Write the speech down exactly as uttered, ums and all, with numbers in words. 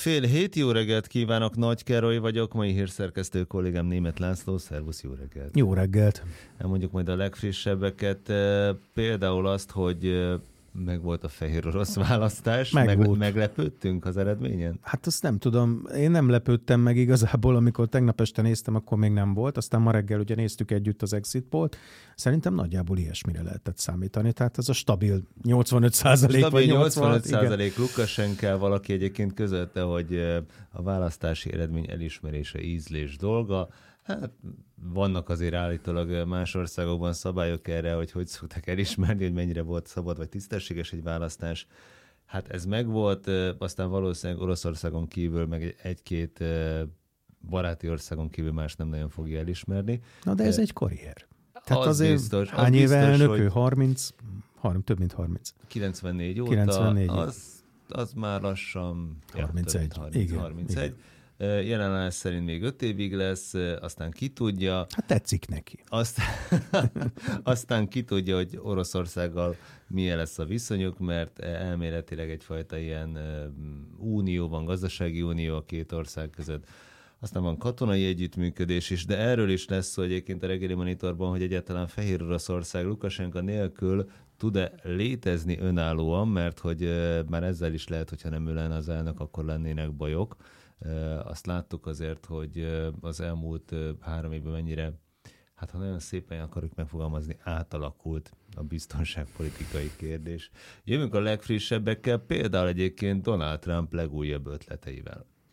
Fél hét, jó reggelt kívánok, Nagy Károly vagyok, mai hírszerkesztő kollégám Németh László, szervusz, jó reggelt. Jó reggelt. Elmondjuk majd a legfrissebbeket, például azt, hogy meg volt a fehér orosz választás, meg meg, meglepődtünk az eredményen? Hát azt nem tudom, én nem lepődtem meg igazából, amikor tegnap este néztem, akkor még nem volt, aztán ma reggel ugye néztük együtt az Exit Polt, szerintem nagyjából ilyesmire lehetett számítani, tehát ez a stabil nyolcvanöt százalék stabil vagy nyolcvanöt százalék Lukasenko, valaki egyébként közölte, hogy a választási eredmény elismerése ízlés dolga. Hát vannak azért állítólag más országokban szabályok erre, hogy hogy szokták elismerni, hogy mennyire volt szabad vagy tisztességes egy választás. Hát ez megvolt, aztán valószínűleg Oroszországon kívül, meg egy-két baráti országon kívül más nem nagyon fogja elismerni. Na de ez egy karrier. Tehát az azért biztos, hány az éve biztos, elnök, hogy harminc, harminc, több mint harminc. kilencvennégy óta, kilencvennégy az, az már lassan harmincegy. Ja, harminc, igen, harmincegy. Igen. Jelenállás szerint még öt évig lesz, aztán ki tudja. Hát tetszik neki. Aztán, aztán ki tudja, hogy Oroszországgal milyen lesz a viszonyuk, mert elméletileg egyfajta ilyen unió van, gazdasági unió a két ország között. Aztán van katonai együttműködés is, de erről is lesz szó egyébként a reggeli monitorban, hogy egyáltalán Fehér Oroszország Lukasenko nélkül tud-e létezni önállóan, mert hogy már ezzel is lehet, hogyha nem ő lenne az elnök, akkor lennének bajok. Azt láttuk azért, hogy az elmúlt három évben mennyire, hát ha nagyon szépen akarjuk megfogalmazni, átalakult a biztonságpolitikai kérdés. Jövünk a legfrissebbekkel, például egyébként Donald Trump legújabb ötleteivel.